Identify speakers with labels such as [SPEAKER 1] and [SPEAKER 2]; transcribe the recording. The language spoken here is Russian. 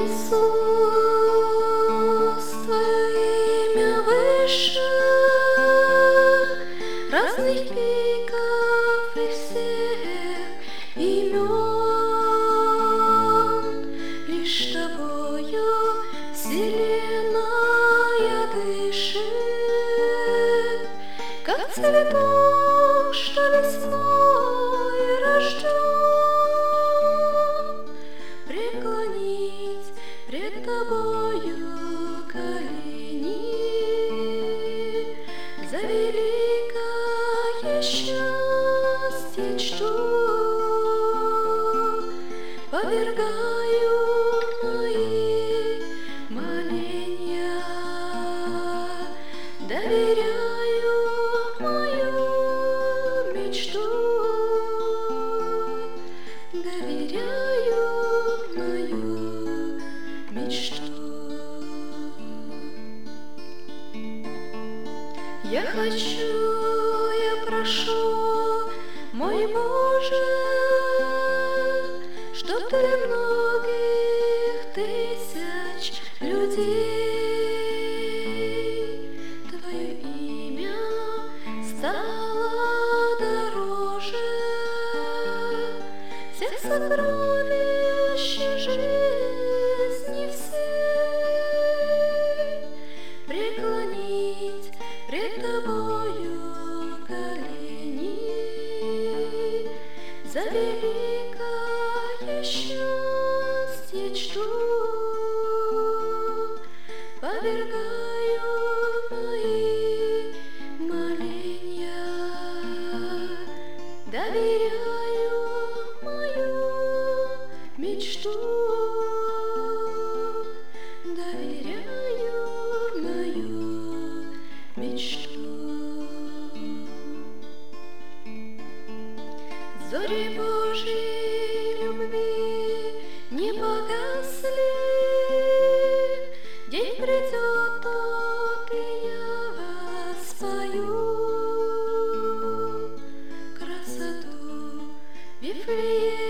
[SPEAKER 1] Иисус, Твое имя выше разных пиков и всех имен. Лишь Тобою вселенная дышит, как цветок, что весной рожден. Преклонить пред Тобою колени за великое счастье чту. Повергаю мои моления, доверяю мою мечту, доверяю мою мечту. Я хочу, я прошу, мой Боже, чтоб для многих тысяч людей Твое имя стало дороже всех сокровищ жизни всей. Преклонить пред Тобою колени за великое счастье чту. Повергаю мои моления, доверяю мою мечту, доверяю мою мечту. Зори Божьей любви не погасли, день придет тот, и я воспою красоту Вифлеема.